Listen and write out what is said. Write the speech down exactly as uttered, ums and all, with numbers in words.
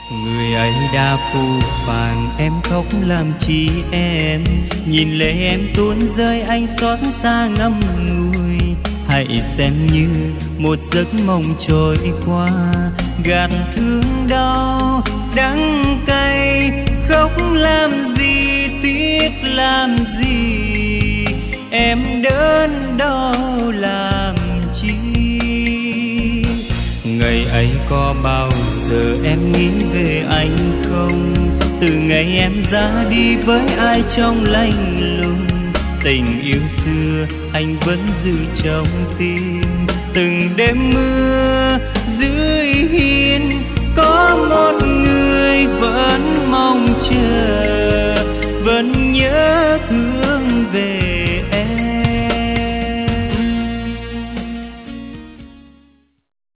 Người ấy đã phù phàng em khóc làm chi em, nhìn lệ em tuôn rơi anh xót xa ngậm ngùi. Hãy xem như một giấc mộng trôi qua, gạt thương đau đắng cay. Khóc làm gì tiếc làm gì, em đớn đau làm chi. Ngày ấy có bao giờ em nghĩ về anh không? Từ ngày em ra đi với ai trong lạnh lùng, tình yêu xưa anh vẫn giữ trong tim. Từng đêm mưa